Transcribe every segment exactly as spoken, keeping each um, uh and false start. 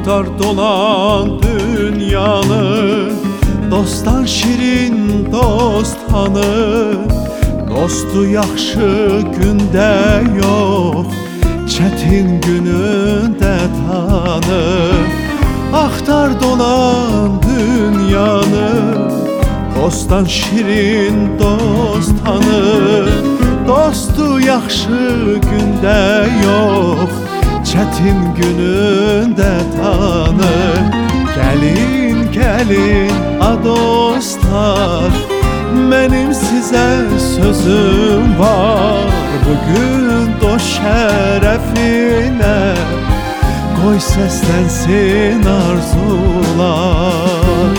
Aktar dolan dünyanı, dostdan şirin dostanı. Dostu yaxşı gündə yox, çətin günündə tanı. Aktar dolan dünyanı, dostdan şirin dostanı. Dostu yaxşı gündə yox, çətin günündə tanı. Gəlin, gəlin a dostlar, mənim sizə sözüm var. Bugün dost şərəfinə qoy səslənsin arzular.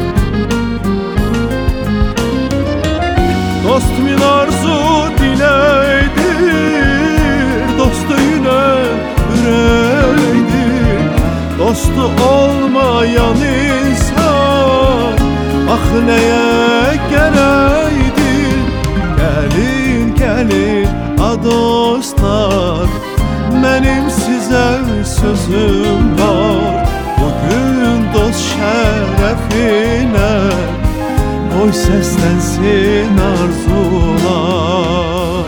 Dost min arzu diləkdir, dostu yine ürəkdir. Dostu olmayan insan ah nəyə gərəkdir. Gəlin, gəlin a dostlar, mənim sizə sözüm var. Bugün dost şərəfinə qoy səslənsin arzular.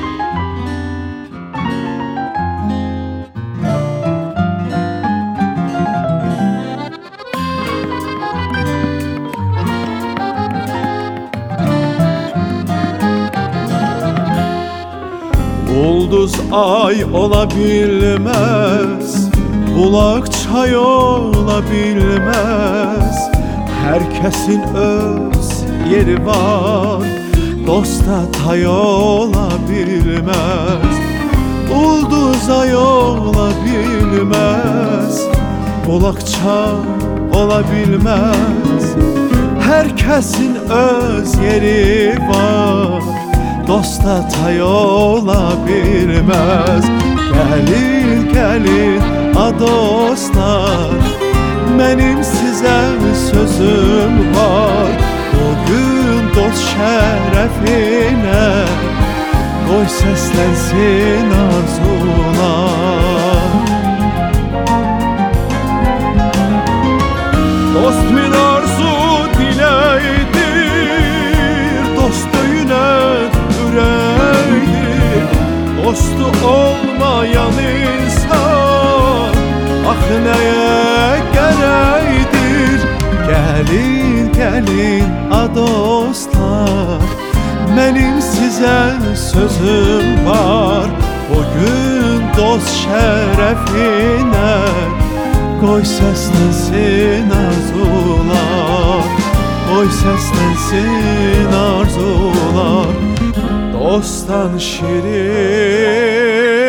Ulduz ay ola bilməz, bulaq çay ola bilməz. Hər kəsin öz yeri var, dosta tay ola bilməz. Ulduz ay ola bilməz, bulaq çay ola bilməz. Hər kəsin öz yeri var, dosta tay ola bilməz. Gəlin, gəlin a dostlar, mənim sizə sözüm var. Bugün dost şərəfinə qoy səslənsin arzular. Dost min arzu diləkdir, dostu yine ürəkdir. Dostu olmayan insan ah nəyə gərəkdir. Gəlin, gəlin a dostlar, mənim sizə sözüm var. Bugün dost şərəfinə qoy səslənsin arzular. Qoy səslənsin arzular. Dostdan şirin